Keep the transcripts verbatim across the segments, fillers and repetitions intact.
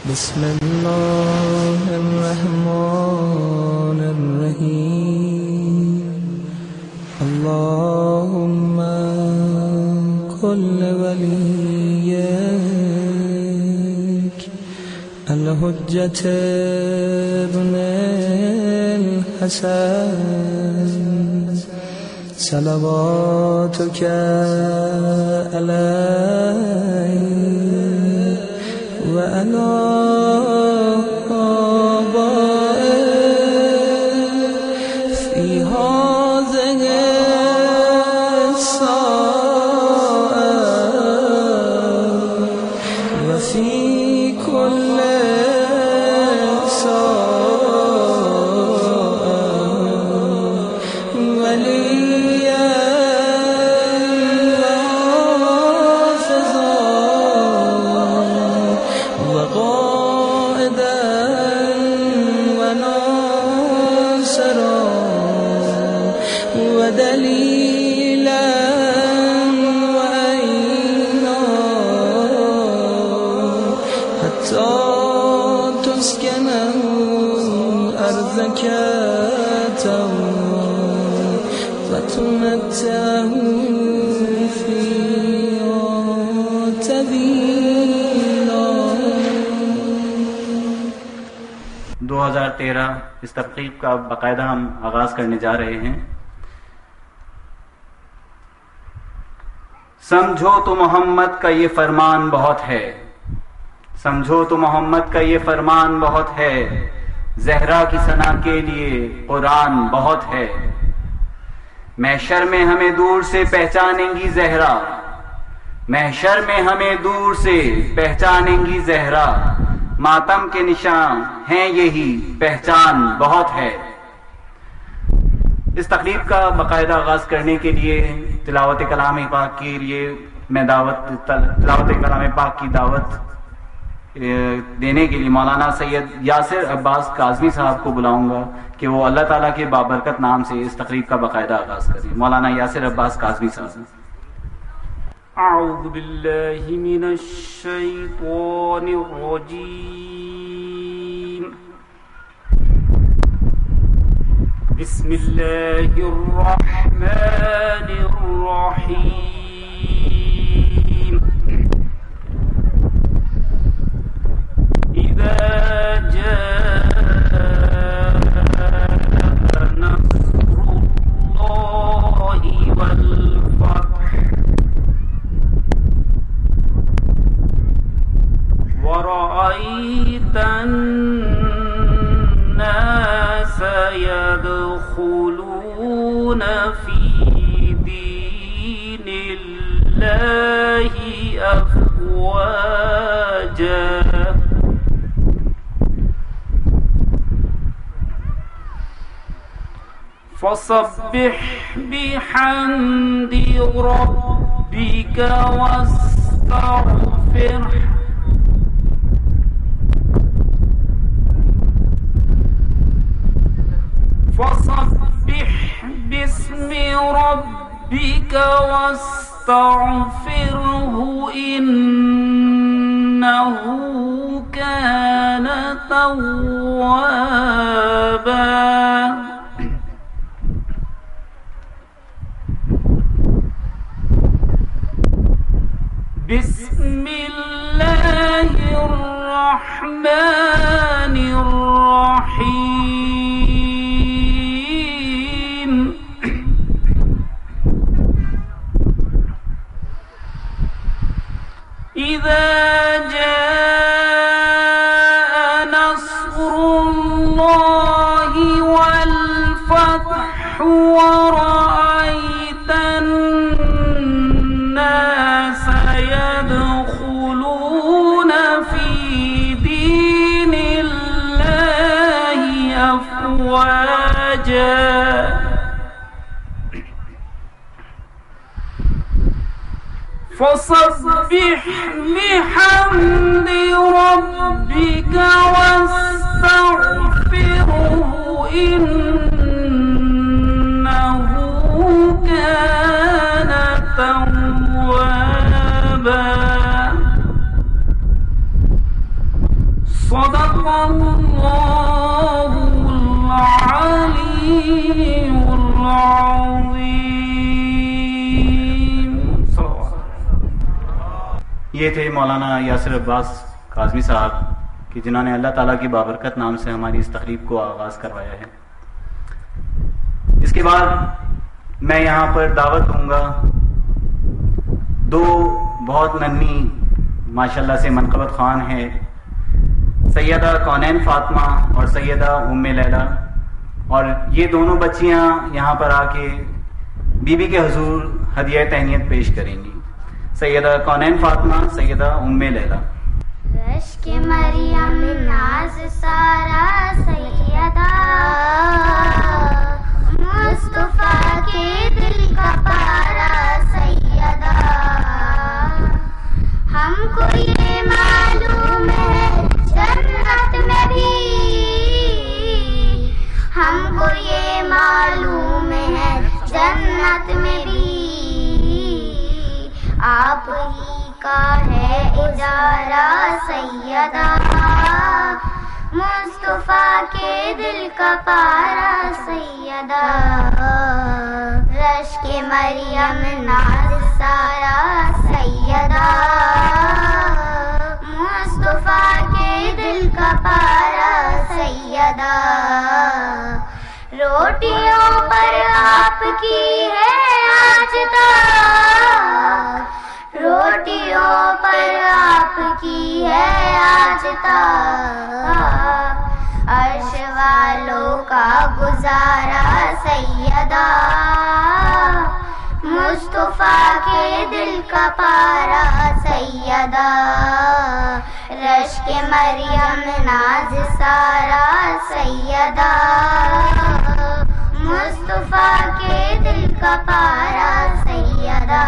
بسم الله الرحمن الرحيم. اللهم كل وليك الحجة ابن الحسن صلواتك عليه وعلى آبائه في هذه الساعة وفي كل ساعة وليا وقائدا وناصرا ودليلا وعينا حتى تسكنه أرضك فتمتعه فيها طويلا. दो हज़ार तेरह इस तहक़ीक़ का बाकायदा हम आगाज़ करने जा रहे हैं। समझो तो मोहम्मद का ये फरमान बहुत है, समझो तो मोहम्मद का ये फरमान बहुत है, ज़हरा की सना के लिए कुरान बहुत है। महशर में हमें दूर से पहचानेंगी ज़हरा, महशर में हमें दूर से पहचानेंगी ज़हरा, मातम के निशान हैं यही पहचान बहुत है। इस तकरीब का बाकायदा आगाज़ करने के लिए तिलावत कलाम पाक के लिए मैं दावत तिलावत कलाम पाक की दावत देने के लिए मौलाना सैयद यासिर अब्बास काज़मी साहब को बुलाऊंगा कि वो अल्लाह ताला के बाबरकत नाम से इस तकरीब का बाकायदा आगाज़ करें। मौलाना यासिर अब्बास काज़मी साहब। أعوذ بالله من الشيطان الرجيم. بسم الله الرحمن الرحيم. إذا جاء نصر الله والفتح ورأيت الناس يدخلون في دين الله أفواجا فسبح بحمد ربك واستغفره فسبح باسم ربك واستغفره إنه كان توابا. بسم الله الرحمن الرحيم. إذا جاء نصر الله والفتح ورأيت الناس يدخلون في دين الله أفواجا فسبح بحمد ربك واستغفره إنه كان توابا. صدق اللہ العلی العظیم. یہ تھے مولانا یاسر عباس کاظمی صاحب کہ جنہوں نے اللہ تعالیٰ کی بابرکت نام سے ہماری اس تقریب کو آغاز کروایا ہے. اس کے بعد میں یہاں پر دعوت دوں گا دو بہت ننھی ماشاءاللہ سے منقبت خوان ہیں، سیدہ کونین فاطمہ اور سیدہ ام لیلہ، اور یہ دونوں بچیاں یہاں پر آ کے بی بی کے حضور ہدیہ تہنیت پیش کریں گی. سیدہ کونین فاطمہ، سیدہ ام لیلہ. رشک مریم ناز سارا سیدہ، مصطفیٰ کے دل کا پارا سیدہ، ہم کو یہ معلوم ہے جنت میں بھی، ہم کو یہ معلوم ہے جنت میں بھی آپ ہی کا ہے اجارہ سیدہ، مصطفیٰ کے دل کا پارا سیدہ. رشک مریم ناز سارا سیدہ، مصطفیٰ کے دل کا پارا سیدہ، روٹیوں پر آپ کی ہے آج تک، روٹیوں پر آپ کی ہے آج تک، عرش والوں کا گزارا سیدہ، مصطفیٰ کے دل کا پارا سیدہ. رشک مریم ناز سارا سیدہ، مصطفیٰ کے دل کا پارا سیدہ.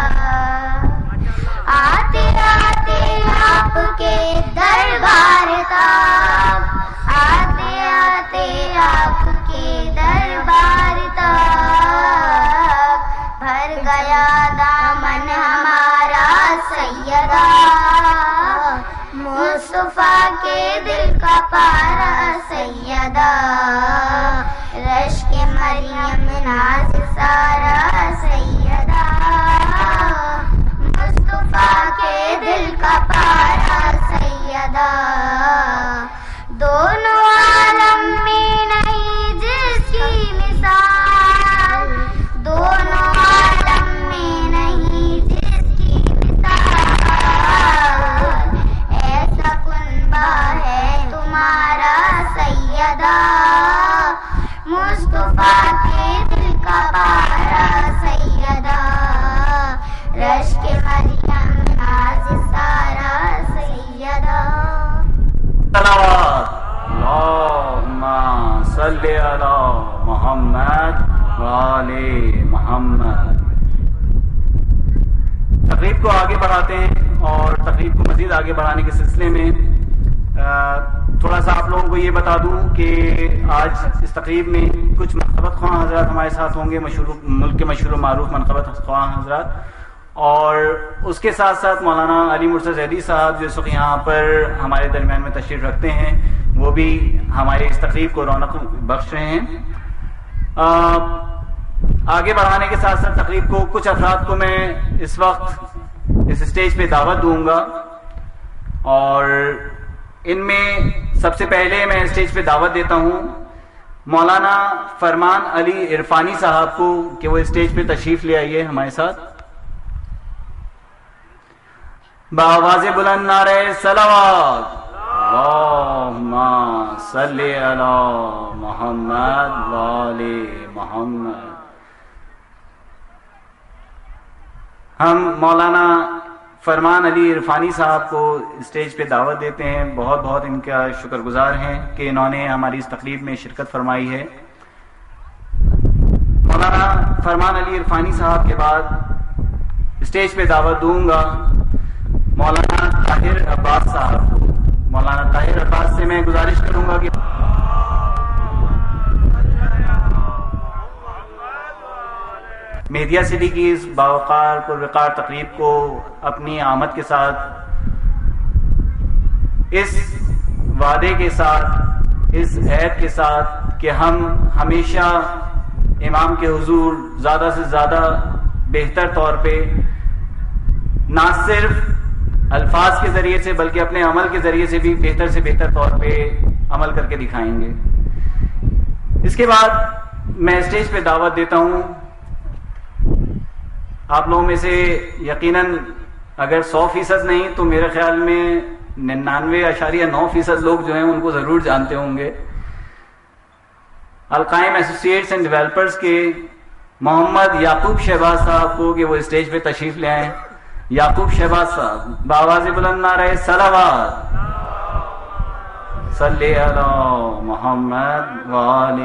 آتے آتے آپ کے دربار تک، آتے آتے آپ کے دربار تک، بھر گیا دامن ہمارا سیدہ، مصطفیٰ کے دل کا پارا سیدہ. رشک مریم ناز سارا سیدہ، مصطفیٰ کے دل کا پارا سیدہ. دونوں عالم میں نہیں جس کی مثال، دونوں عالم میں نہیں جس کی مثال، ایسا کنبہ ہے تمہارا سیدہ، مصطفیٰ کے دل کا پارا سیدہ. رشک مریم ناز سارا سیدہ. اللہم صلی علی محمد وآل محمد. تقریب کو آگے بڑھاتے ہیں، اور تقریب کو مزید آگے بڑھانے کے سلسلے میں تھوڑا سا آپ لوگوں کو یہ بتا دوں کہ آج اس تقریب میں کچھ منقبت خواہ حضرات ہمارے ساتھ ہوں گے، مشہور ملک کے مشہور و معروف منقبت خواہ حضرات، اور اس کے ساتھ ساتھ مولانا علی مرزا زیدی صاحب جو اس وقت یہاں پر ہمارے درمیان میں تشریف رکھتے ہیں، وہ بھی ہمارے اس تقریب کو رونق بخش رہے ہیں. آگے بڑھانے کے ساتھ ساتھ تقریب کو کچھ افراد کو میں اس وقت اس اسٹیج پہ دعوت دوں گا، اور ان میں سب سے پہلے میں اسٹیج پہ دعوت دیتا ہوں مولانا فرمان علی عرفانی صاحب کو کہ وہ اسٹیج پہ تشریف لے آئیے ہمارے ساتھ. بآواز بلند نعرہ صلوات، اللہم صلی علی محمد وآل محمد. ہم مولانا فرمان علی عرفانی صاحب کو اسٹیج پہ دعوت دیتے ہیں. بہت بہت ان کا شکر گزار ہیں کہ انہوں نے ہماری اس تقریب میں شرکت فرمائی ہے. مولانا فرمان علی عرفانی صاحب کے بعد اسٹیج پہ دعوت دوں گا مولانا طاہر عباس صاحب کو. مولانا طاہر عباس سے میں گزارش کروں گا کہ میڈیا سٹی کی اس باوقار پروقار تقریب کو اپنی آمد کے ساتھ اس وعدے کے ساتھ، اس عہد کے ساتھ کہ ہم ہمیشہ امام کے حضور زیادہ سے زیادہ بہتر طور پہ نہ صرف الفاظ کے ذریعے سے بلکہ اپنے عمل کے ذریعے سے بھی بہتر سے بہتر طور پہ عمل کر کے دکھائیں گے۔ اس کے بعد میں اسٹیج پہ دعوت دیتا ہوں آپ لوگوں میں سے یقیناً اگر سو فیصد نہیں تو میرے خیال میں ننانوے اشاریہ نو فیصد لوگ جو ہیں ان کو ضرور جانتے ہوں گے، القائم ایسوسیٹس اینڈ ڈیولپرز کے محمد یعقوب شہباز صاحب کو کہ وہ اسٹیج پہ تشریف لے آئیں۔ یعقوب شہباز صاحب بآواز بلند نعرہ صلوات صلی علی محمد وآل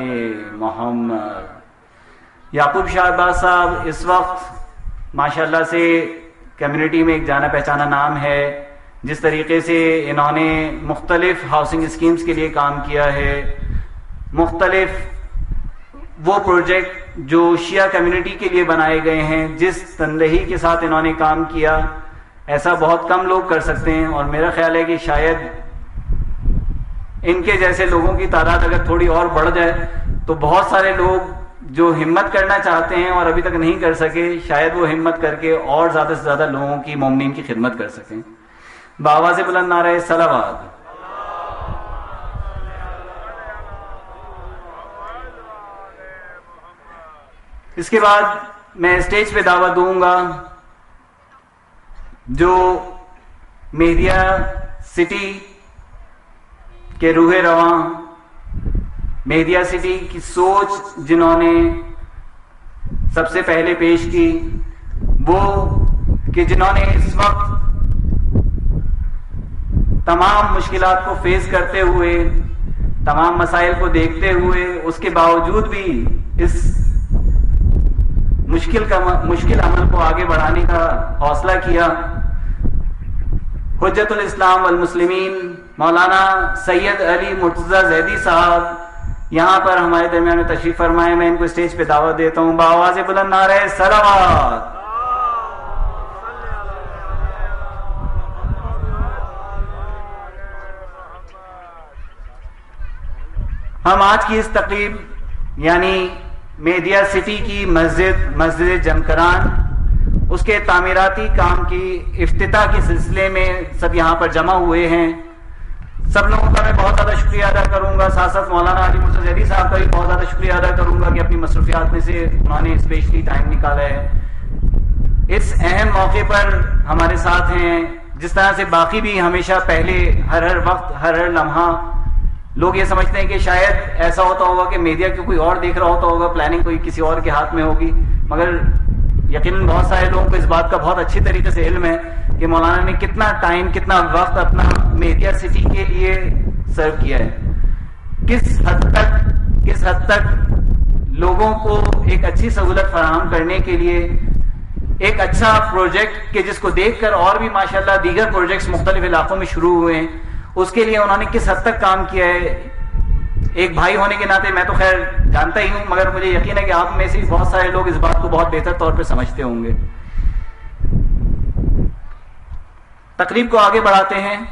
محمد۔ یعقوب شہباز صاحب اس وقت ماشاءاللہ سے کمیونٹی میں ایک جانا پہچانا نام ہے، جس طریقے سے انہوں نے مختلف ہاؤسنگ اسکیمز کے لیے کام کیا ہے، مختلف وہ پروجیکٹ جو شیعہ کمیونٹی کے لیے بنائے گئے ہیں، جس تندہی کے ساتھ انہوں نے کام کیا، ایسا بہت کم لوگ کر سکتے ہیں، اور میرا خیال ہے کہ شاید ان کے جیسے لوگوں کی تعداد اگر تھوڑی اور بڑھ جائے تو بہت سارے لوگ جو ہمت کرنا چاہتے ہیں اور ابھی تک نہیں کر سکے، شاید وہ ہمت کر کے اور زیادہ سے زیادہ لوگوں کی مومنین کی خدمت کر سکیں۔ بآواز بلند نعرہ صلوات۔ اس کے بعد میں اسٹیج پہ دعوت دوں گا جو مہدیہ سٹی کے روح رواں، مہدیہ سٹی کی سوچ جنہوں نے سب سے پہلے پیش کی، وہ کہ جنہوں نے اس وقت تمام مشکلات کو فیس کرتے ہوئے، تمام مسائل کو دیکھتے ہوئے، اس کے باوجود بھی اس مشکل کا مشکل عمل کو آگے بڑھانے کا حوصلہ کیا۔ حجت الاسلام والمسلمین مولانا سید علی مرتضی زیدی صاحب یہاں پر ہمارے درمیان میں تشریف فرمائے، میں ان کو اسٹیج پہ دعوت دیتا ہوں۔ بآواز بلند نعرہ صلوات۔ ہم آج کی اس تقریب یعنی مہدیہ سٹی کی مسجد مسجد جمکران، اس کے تعمیراتی کام کی افتتاح کے سلسلے میں سب یہاں پر جمع ہوئے ہیں۔ سب لوگوں کا میں بہت زیادہ شکریہ ادا کروں گا، ساتھ ساتھ مولانا علی مرتضی زیدی صاحب کا بھی بہت زیادہ شکریہ ادا کروں گا کہ اپنی مصروفیات میں سے انہوں نے اسپیشلی ٹائم نکالا ہے۔ اس اہم موقع پر ہمارے ساتھ ہیں، جس طرح سے باقی بھی ہمیشہ پہلے ہر ہر وقت ہر ہر لمحہ لوگ یہ سمجھتے ہیں کہ شاید ایسا ہوتا ہوگا کہ میڈیا کو کوئی اور دیکھ رہا ہوتا ہوگا، پلاننگ کوئی کسی اور کے ہاتھ میں ہوگی، مگر یقیناً بہت سارے لوگوں کو اس بات کا بہت اچھی طریقے سے علم ہے کہ مولانا نے کتنا ٹائم کتنا وقت اپنا مہدیہ سٹی کے لیے سرو کیا ہے، کس حد تک کس حد تک لوگوں کو ایک اچھی سہولت فراہم کرنے کے لیے ایک اچھا پروجیکٹ کہ جس کو دیکھ کر اور بھی ماشاءاللہ دیگر پروجیکٹس مختلف علاقوں میں شروع ہوئے ہیں، اس کے لیے انہوں نے کس حد تک کام کیا ہے۔ ایک بھائی ہونے کے ناطے میں تو خیر جانتا ہی ہوں، مگر مجھے یقین ہے کہ آپ میں سے بہت سارے لوگ اس بات کو بہت بہتر طور پہ سمجھتے ہوں گے۔ تقریب کو آگے بڑھاتے ہیں۔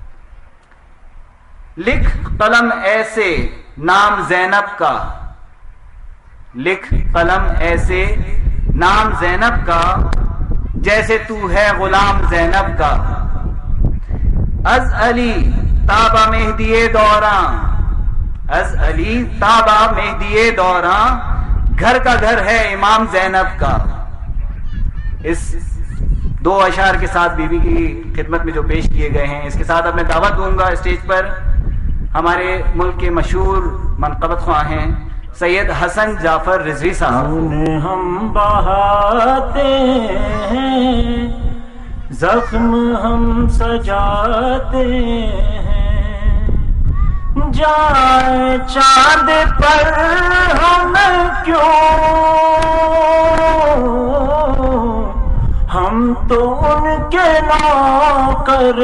لکھ قلم ایسے نام زینب کا، لکھ قلم ایسے نام زینب کا، جیسے تو ہے غلام زینب کا۔ از علی تابہ مہدی دوراں، از علی تابہ مہدی دوراں، گھر کا گھر ہے امام زینب کا۔ اس دو اشعار کے ساتھ بی بی کی خدمت میں جو پیش کیے گئے ہیں، اس کے ساتھ اب میں دعوت دوں گا اسٹیج پر ہمارے ملک کے مشہور منقبت خواہ ہیں سید حسن جعفر رضوی صاحب۔ ہم بہاتے ہیں، زخم ہم سجاتے ہیں، جائے چاند پر ہم کیوں، ہم تو ان کے نوکر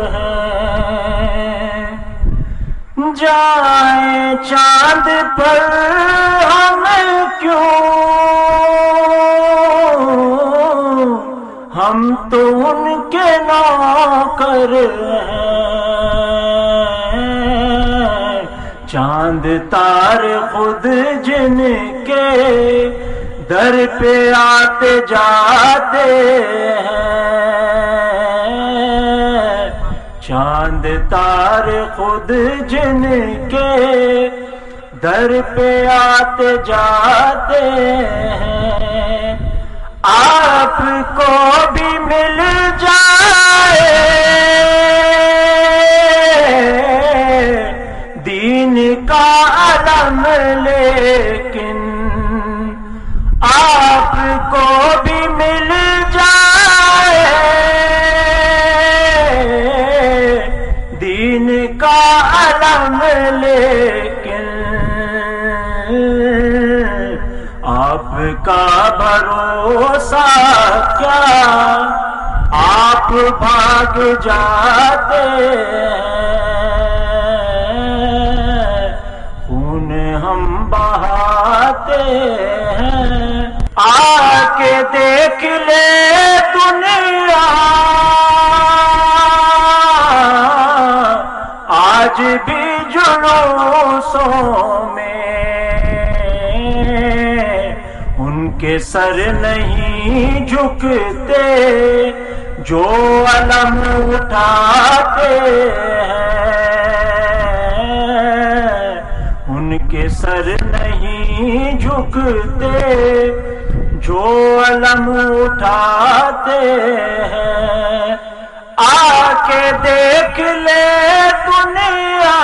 ہیں، جائے چاند پر ہم کیوں، ہم تو ان کے نوکر ہیں۔ چاند تار خود جن کے در پہ آتے جاتے ہیں، چاند تار خود جن کے در پہ آتے جاتے ہیں، آپ کو بھی مل جائے دین کا علم، لیکن آپ کو بھی مل جائے دین کا علم، لیکن آپ کا بھروسہ کیا، آپ بھاگ جاتے ہیں، خون ہم بہاتے ہیں، آ کے دیکھ لے دنیا آج بھی جلوسوں میں ان کے سر نہیں جھکتے جو علم اٹھاتے ہیں، ان کے سر نہیں جھکتے جو علم اٹھاتے ہیں، آ کے دیکھ لے دنیا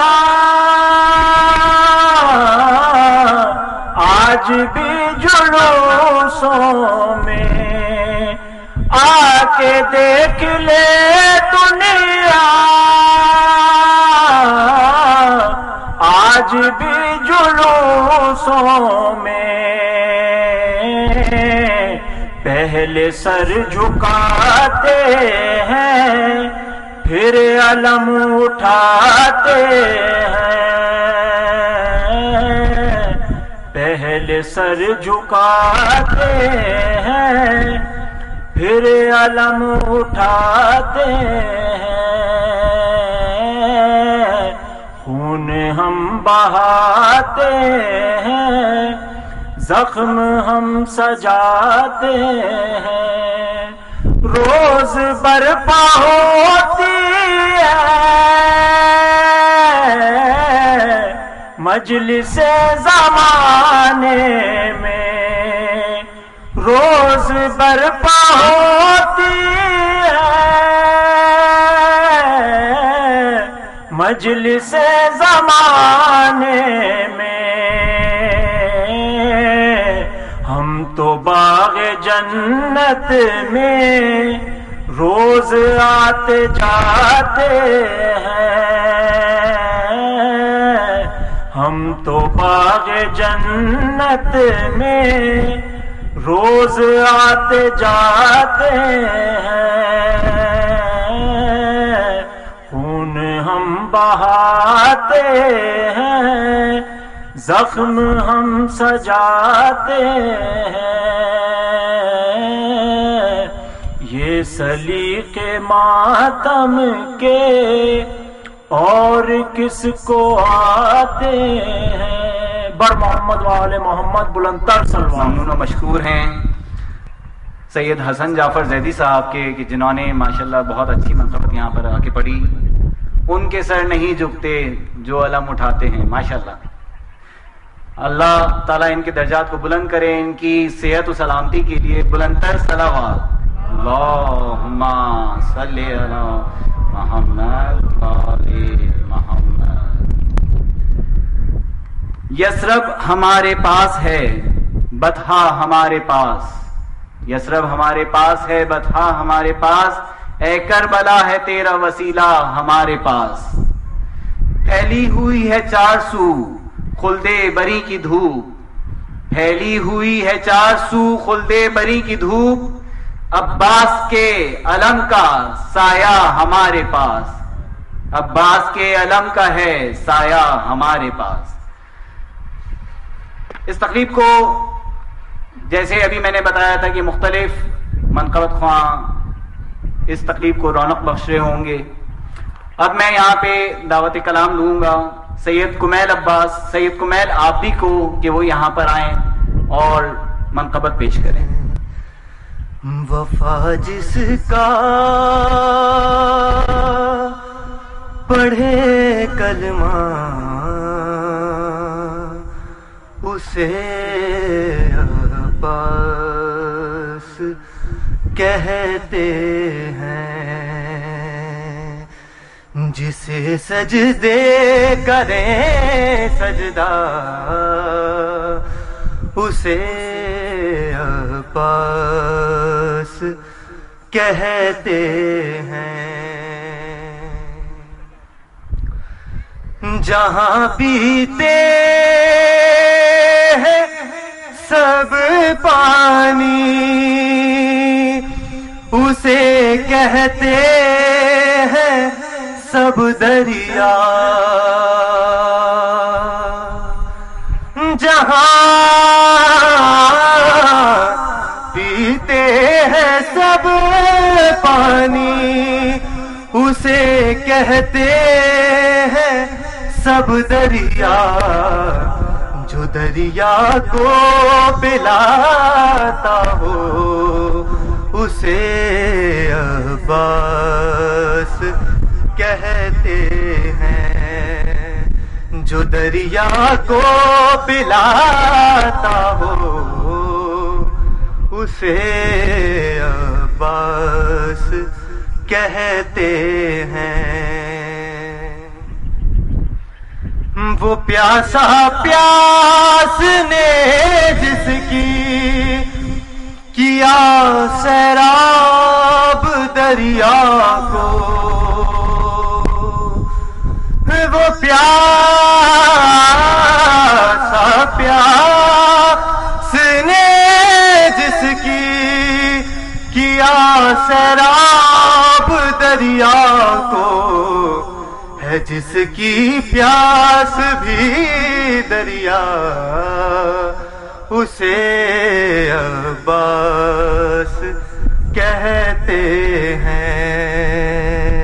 آج بھی جلوسوں میں، آ کے دیکھ لے دنیا آج بھی جلوسوں میں، پہلے سر جھکاتے ہیں پھر علم اٹھاتے ہیں، پہلے سر جھکاتے ہیں پھر علم اٹھاتے ہیں، خون ہم بہاتے ہیں، زخم ہم سجاتے ہیں، روز برپا ہوتی ہے مجلس زمانے میں، روز برپا ہوتی ہے مجلس زمانے میں، ہم تو باغ جنت میں روز آتے جاتے ہیں، ہم تو باغ جنت میں روز آتے جاتے ہیں، خون ہم بہاتے ہیں، زخم ہم سجاتے ہیں، یہ سلیقے ماتم کے اور کس کو آتے ہیں، بر محمد وآل محمد بلندتر سلوات۔ ممنون و مشکور ہیں سید حسن جعفر زیدی صاحب کے کہ جنہوں نے ماشاءاللہ بہت اچھی منقبت یہاں پر آ کے پڑھی، ان کے سر نہیں جھکتے جو علم اٹھاتے ہیں، ماشاءاللہ اللہ تعالیٰ ان کے درجات کو بلند کرے، ان کی صحت و سلامتی کے لیے بلندتر صلوات، اللہم صلی علی محمد وآل محمد۔ یثرب ہمارے پاس ہے بطحا ہمارے پاس، یثرب ہمارے پاس ہے بطحا ہمارے پاس، اے کربلا ہے تیرا وسیلہ ہمارے پاس، پھیلی ہوئی ہے چار سو خلدے بری کی دھوپ، پھیلی ہوئی ہے چار سو خلدے بری کی دھوپ، عباس کے علم کا سایہ ہمارے پاس، عباس کے علم کا ہے سایہ ہمارے پاس۔ اس تقریب کو جیسے ابھی میں نے بتایا تھا کہ مختلف منقبت خواں اس تقریب کو رونق بخش رہے ہوں گے، اب میں یہاں پہ دعوت کلام لوں گا سید کمیل عباس سید کمیل آبدی کو کہ وہ یہاں پر آئیں اور منقبت پیش کریں. وفا جس کا پڑھے کلمہ اسے عباس کہتے ہیں، جسے سجدے کریں سجدہ اسے عباس کہتے ہیں. جہاں پیتے ہیں سب پانی اسے کہتے ہیں سب دریا. جہاں پیتے ہیں سب پانی اسے کہتے ہیں سب دریا. جو دریا کو پلاتا ہو اسے عباس کہتے ہیں. جو دریا کو پلاتا ہو اسے عباس کہتے ہیں. وہ پیاسا پیاس نے جس کی کیا سیراب دریا کو، وہ پیاسا پیاس نے جس کی کیا سیراب دریا کو، ہے جس کی پیاس بھی دریا اسے عباس کہتے ہیں.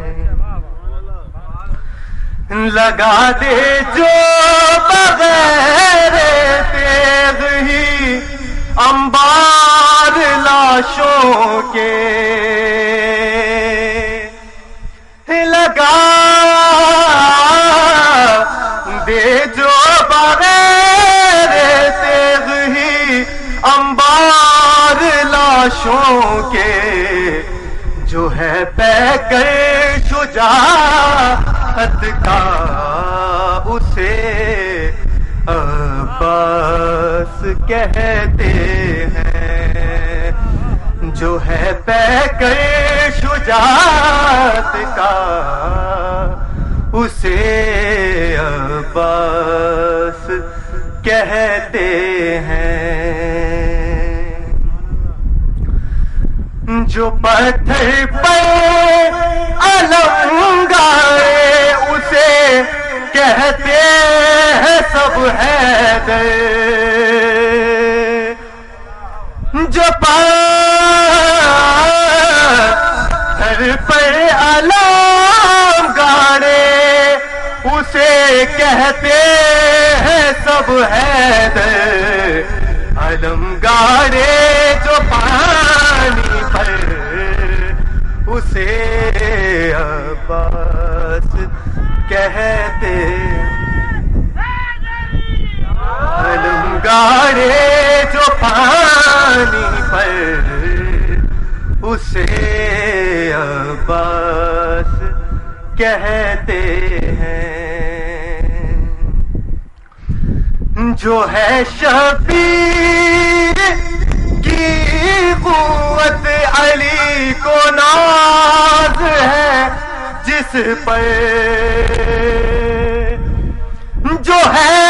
لگا دے جو بغیر تیغ ہی انبار لاشوں کے، لگا دے جو بغیر تیغ ہی انبار لاشوں کے، جو ہے پیکر شجاعت کا اسے عباس کہتے ہیں. جو ہے پیکر شجاعت کا اسے عباس کہتے ہیں. جو پتھر پر علم گائے اسے کہتے ہیں سب حیدر. جو پتھر پر علم گاڑے اسے کہتے ہیں سب حیدر. علم گاڑے جو پانی پر اسے عباس کہتے. علم گاڑے جو پانی پر اسے عباس کہتے ہیں. جو ہے شبیر کی قوت علی کو ناز ہے جس پر، جو ہے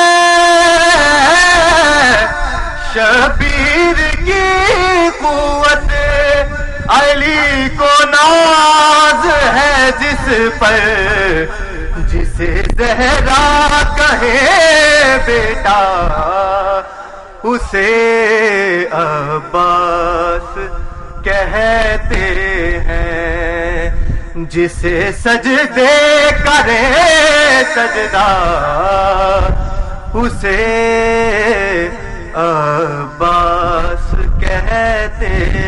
شبیر کی قوت علی کو ناز ہے جس پر، جسے زہرا کہے بیٹا اسے عباس کہتے ہیں. جسے سجدے کرے سجدہ اسے عباس کہتے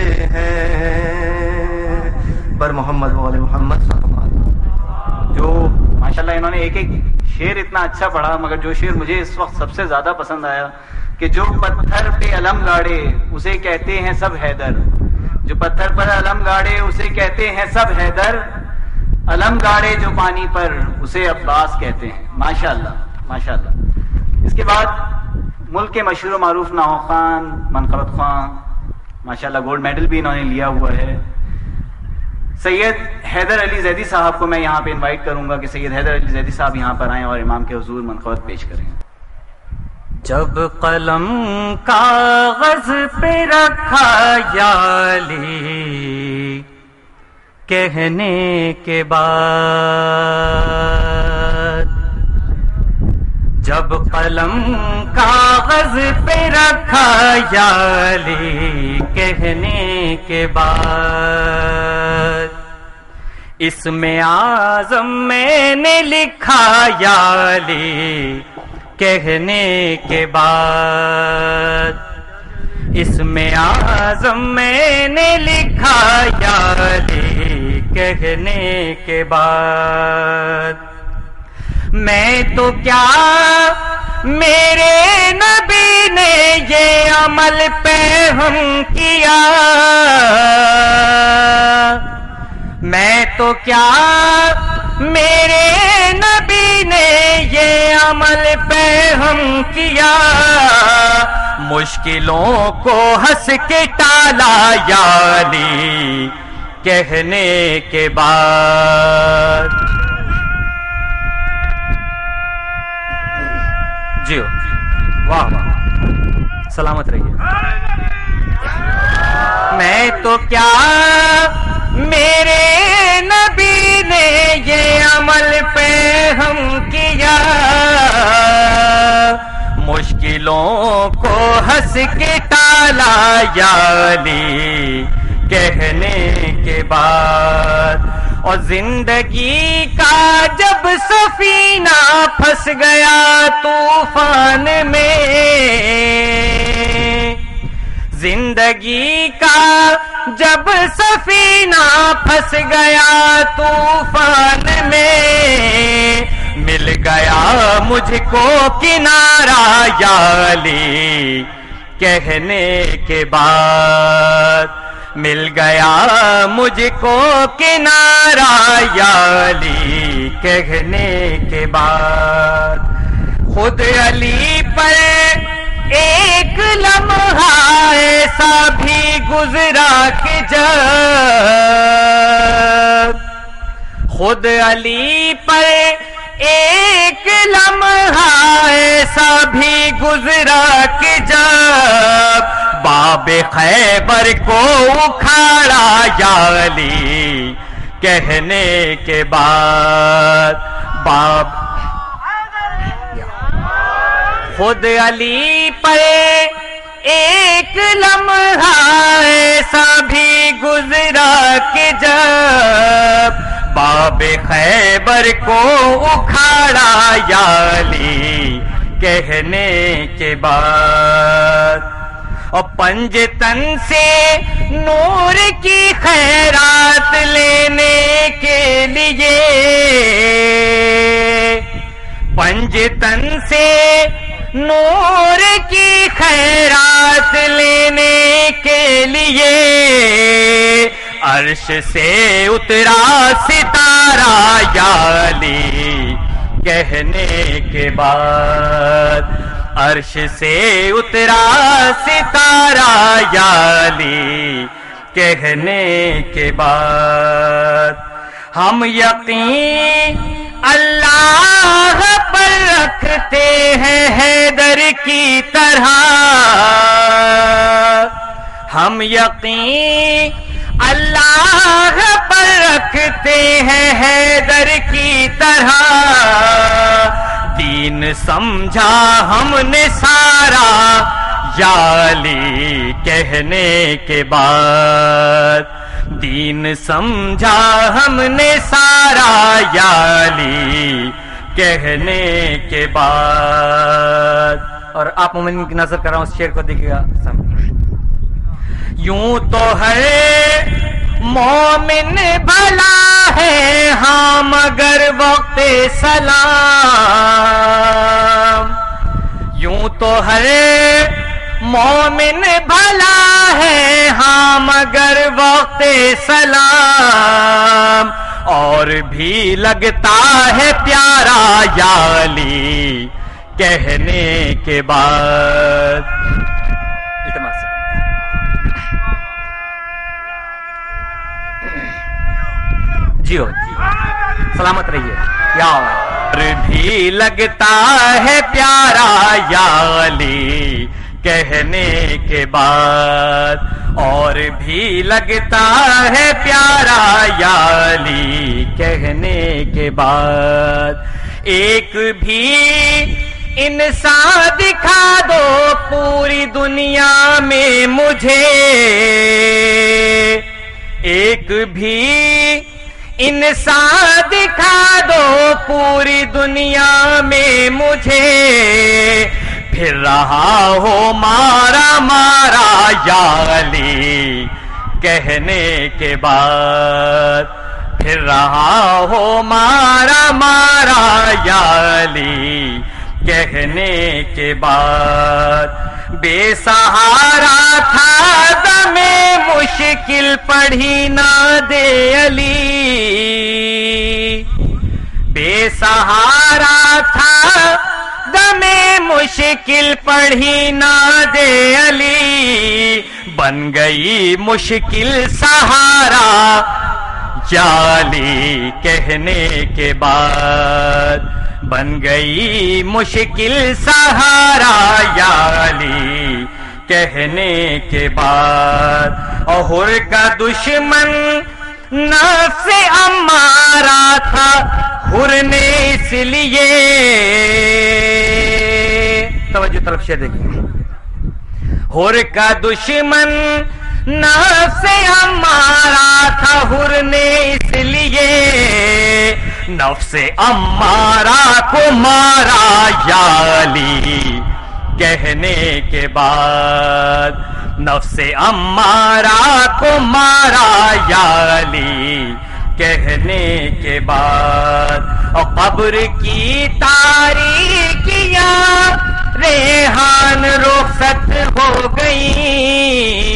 ہیں. بر محمد وعلی محمد صلی اللہ علیہ وسلم. جو ماشاءاللہ انہوں نے ایک ایک شعر اتنا اچھا پڑھا، مگر جو شعر مجھے اس وقت سب سے زیادہ پسند آیا کہ جو پتھر پہ علم گاڑے اسے کہتے ہیں سب حیدر. جو پتھر پر علم گاڑے اسے کہتے ہیں سب حیدر، علم گاڑے جو پانی پر اسے عباس کہتے ہیں. ماشاءاللہ ماشاءاللہ. اس کے بعد ملک کے مشہور و معروف ناہو خان منقبت خان، ماشاءاللہ گولڈ میڈل بھی انہوں نے لیا ہوا ہے. سید حیدر علی زیدی صاحب کو میں یہاں پہ انوائٹ کروں گا کہ سید حیدر علی زیدی صاحب یہاں پر آئیں اور امام کے حضور منقبت پیش کریں. جب قلم کاغذ پہ رکھا یا علی کہنے کے بعد، جب قلم کاغذ پہ رکھا یا علی کہنے کے بعد، اس میں اعظم میں نے لکھا یا علی کہنے کے بعد، اس میں اعظم میں نے لکھا یا علی کہنے کے بعد. میں تو کیا میرے نبی نے یہ عمل پہ ہم کیا، میں تو کیا میرے نبی نے یہ عمل پہ ہم کیا، مشکلوں کو ہنس کے ٹالا یا علی کہنے کے بعد. جیو واہ واہ سلامت رہیے. میں تو کیا میرے نبی نے یہ عمل پہ ہم کیا، مشکلوں کو ہنس کے ٹالا یا علی کہنے کے بعد. اور زندگی کا جب سفینہ پھنس گیا طوفان میں، زندگی کا جب سفینہ پھنس گیا طوفان میں، مل گیا مجھ کو کنارہ یا علی کہنے کے بعد، مل گیا مجھ کو کنارہ یا علی کہنے کے بعد. خود علی پر ایک لمحہ ایسا بھی گزرا کہ جب، خود علی پر ایک لمحہ ایسا بھی گزرا کہ جب باب خیبر کو اکھاڑا یا علی کہنے کے بعد. باب خود علی پر ایک لمحہ ایسا بھی گزرا کہ جب باب خیبر کو اکھاڑا یا علی کہنے کے بعد. اور پنجتن سے نور کی خیرات لینے کے لیے، پنجتن سے نور کی خیرات لینے کے لیے، عرش سے اترا ستارہ یا علی کہنے کے بعد، عرش سے اترا ستارہ یا علی کہنے کے بعد. ہم یقین اللہ پر رکھتے ہیں حیدر کی طرح، ہم یقین اللہ پر رکھتے ہیں حیدر کی طرح، دین سمجھا ہم نے سارا یا علی کہنے کے بعد، دین سمجھا ہم نے سارا یا علی کہنے کے بعد. اور آپ مومن کی نظر کر رہا ہوں اس شعر کو دیکھیے گا. یوں تو ہے مومن بھلا ہے ہاں مگر وقت سلام. یوں تو ہے مومن بھلا ہے ہاں مگر وقت سلام. اور بھی لگتا ہے پیارا یا علی کہنے کے بعد. جیو سلامت رہیے. یا اور بھی لگتا ہے پیارا یا علی کہنے کے بعد. اور بھی لگتا ہے پیارا یا علی کہنے کے بعد. ایک بھی انسان دکھا دو پوری دنیا میں مجھے. ایک بھی انسان دکھا دو پوری دنیا میں مجھے. پھر رہا ہو مارا مارا یا علی کہنے کے بعد. پھر رہا ہو مارا مارا یا علی کہنے کے بعد. بے سہارا تھا دم مشکل پڑھی نہ دے علی. بے سہارا تھا دم مشکل پڑھی نہ دے علی. بن گئی مشکل سہارا یا علی کہنے کے بعد. بن گئی مشکل سہارا یا علی کہنے کے بعد. اور کا دشمن نفس امارہ تھا حر نے اس لیے. توجہ طرف سے دیکھیں. حر کا دشمن نفس امارہ تھا حر نے اس لیے. نفس امارہ کو مارا یا علی کہنے کے بعد. نفس امارہ کو مارا یا علی کہنے کے بعد. اور قبر کی تاریکیاں ریحان رخصت ہو گئی.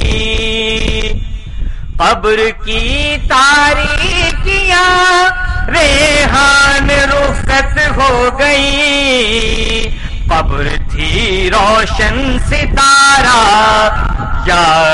قبر کی تاریکیاں ریحان رخصت ہو گئی. قبر تھی روشن ستارہ یا